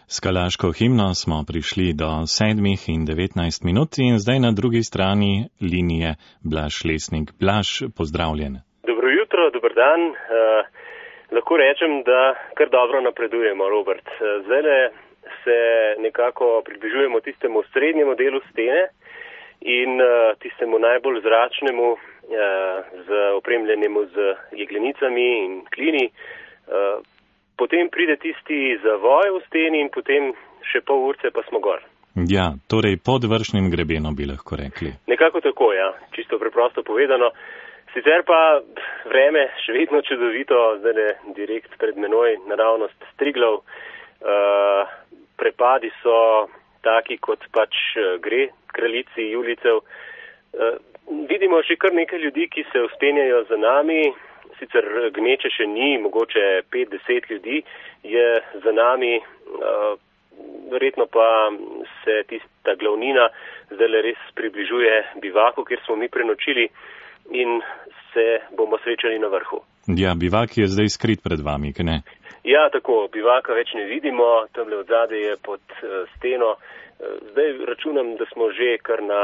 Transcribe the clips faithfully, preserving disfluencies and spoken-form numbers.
S Kalaško himno smo prišli do sedmih in devetnajst minut in zdaj na drugi strani linije Blaž Lesnik. Blaž, pozdravljen. Dobro jutro, dober dan. Uh, lahko rečem, da kar dobro napredujemo, Robert. Uh, zdaj se nekako približujemo tistemu srednjemu delu stene in uh, tistemu najbolj zračnemu, uh, z opremljenemu z jeklenicami in klini. Uh, Potem pride tisti zavoj v steni in potem še pol urce pa smo gor. Ja, torej pod vršnim grebenom bi lahko rekli. Nekako tako, ja, čisto preprosto povedano. Sicer pa vreme še vedno čudovito, zdaj direkt pred menoj naravnost Triglav. Uh, prepadi so taki, kot pač gre kraljici Julicev. Uh, vidimo še kar nekaj ljudi, ki se vzpenjajo za nami. Sicer gneče še ni, mogoče pet deset ljudi je za nami, uh, verjetno pa se tista glavnina zdaj res približuje bivaku, kjer smo mi prenočili in se bomo srečali na vrhu. Ja, bivak je zdaj skrit pred vami, kaj ne? Ja, tako, bivaka več ne vidimo, tamle od zadaj je pod uh, steno. Uh, zdaj računam, da smo že kar na...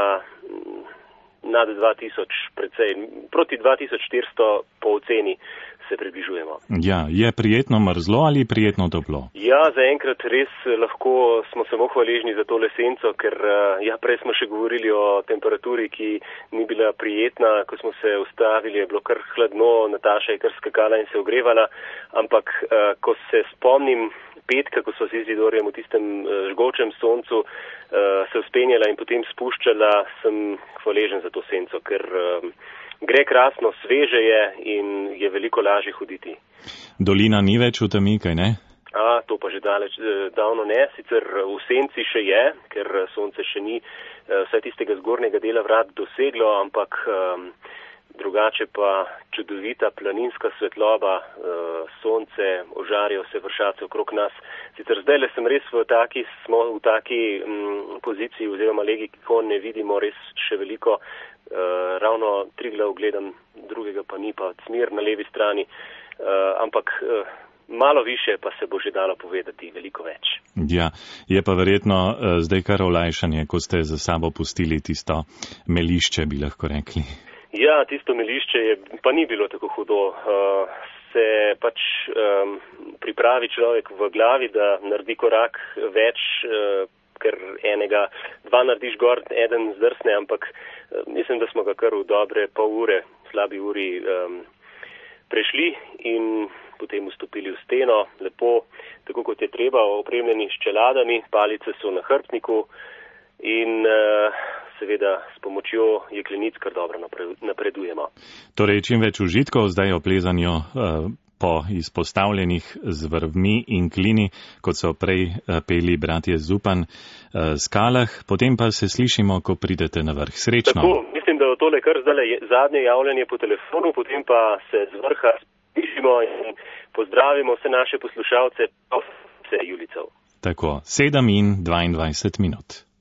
nad dva tisoč, precej, proti dva tisoč štiristo po oceni se približujemo. Ja, je prijetno mrzlo ali prijetno toplo? Ja, zaenkrat res lahko smo samo hvaležni za to lesenco, ker ja, prej smo še govorili o temperaturi, ki ni bila prijetna, ko smo se ustavili, je bilo kar hladno, Nataša je kar skakala in se ogrevala, ampak ko se spomnim petka, ko so z Izidorjem v tistem žgočem soncu uh, se vzpenjala in potem spuščala, sem hvaležen za to senco, ker uh, gre krasno, sveže je in je veliko lažje hoditi. Dolina ni več v temi, kaj ne? A, to pa že daleč, davno ne, sicer v senci še je, ker sonce še ni uh, vsaj tistega zgornjega dela vrat doseglo, ampak um, drugače pa čudovita planinska svetloba, uh, sonce, ožarjajo se vršace okrog nas. Sicer zdaj le sem res v taki, smo v taki um, poziciji oziroma legi, ko ne vidimo res še veliko. Uh, ravno Triglav gledam, drugega pa ni, pa Cmir na levi strani, uh, ampak uh, malo više pa se bo že dalo povedati veliko več. Ja, je pa verjetno uh, zdaj kar olajšanje, ko ste za sabo pustili tisto melišče, bi lahko rekli. Ja, tisto melišče je, pa ni bilo tako hudo. Uh, se pač um, pripravi človek v glavi, da naredi korak več, uh, ker enega, dva narediš gor, eden zdrsne, ampak uh, mislim, da smo ga kar v dobre pol ure, slabi uri um, prešli in potem vstopili v steno, lepo, tako kot je treba, opremljeni s čeladami, palice so na hrbtniku in uh, seveda s pomočjo jeklenic kar dobro napredujemo. Torej, čim več užitkov zdaj o plezanju uh, po izpostavljenih z vrvmi in klini, kot so prej uh, peli bratje Zupan, uh, skalah, potem pa se slišimo, ko pridete na vrh. Srečno. Tako, mislim, da je tole kar zdaj zadnje javljanje po telefonu, potem pa se z vrha slišimo in pozdravimo vse naše poslušalce, vse Julicev. Tako, sedem in dvaindvajset minut.